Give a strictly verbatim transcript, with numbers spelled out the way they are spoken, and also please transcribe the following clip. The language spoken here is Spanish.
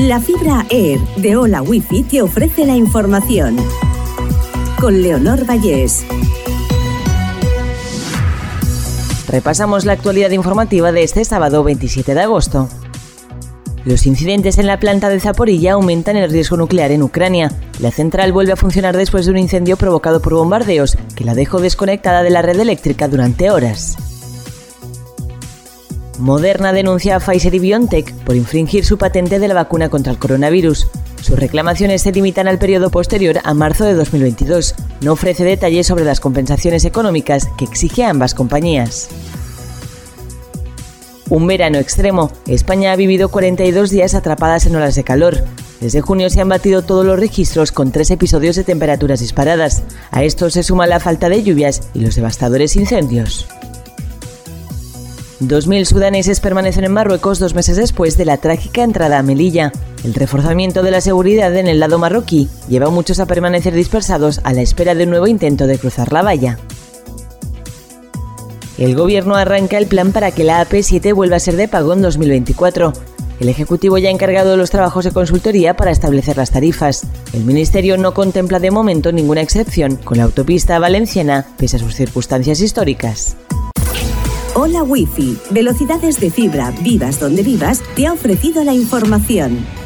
La fibra Air de Hola Wifi te ofrece la información. Con Leonor Vallés. Repasamos la actualidad informativa de este sábado veintisiete de agosto. Los incidentes en la planta de Zaporilla aumentan el riesgo nuclear en Ucrania. La central vuelve a funcionar después de un incendio provocado por bombardeos que la dejó desconectada de la red eléctrica durante horas. Moderna denuncia a Pfizer y BioNTech por infringir su patente de la vacuna contra el coronavirus. Sus reclamaciones se limitan al periodo posterior a marzo de dos mil veintidós. No ofrece detalles sobre las compensaciones económicas que exige a ambas compañías. Un verano extremo. España ha vivido cuarenta y dos días atrapadas en olas de calor. Desde junio se han batido todos los registros con tres episodios de temperaturas disparadas. A esto se suma la falta de lluvias y los devastadores incendios. dos mil sudaneses permanecen en Marruecos dos meses después de la trágica entrada a Melilla. El reforzamiento de la seguridad en el lado marroquí lleva a muchos a permanecer dispersados a la espera de un nuevo intento de cruzar la valla. El gobierno arranca el plan para que la A P siete vuelva a ser de pago en dos mil veinticuatro. El Ejecutivo ya ha encargado los trabajos de consultoría para establecer las tarifas. El Ministerio no contempla de momento ninguna excepción con la autopista valenciana, pese a sus circunstancias históricas. Hola Wifi, velocidades de fibra, vivas donde vivas, te ha ofrecido la información.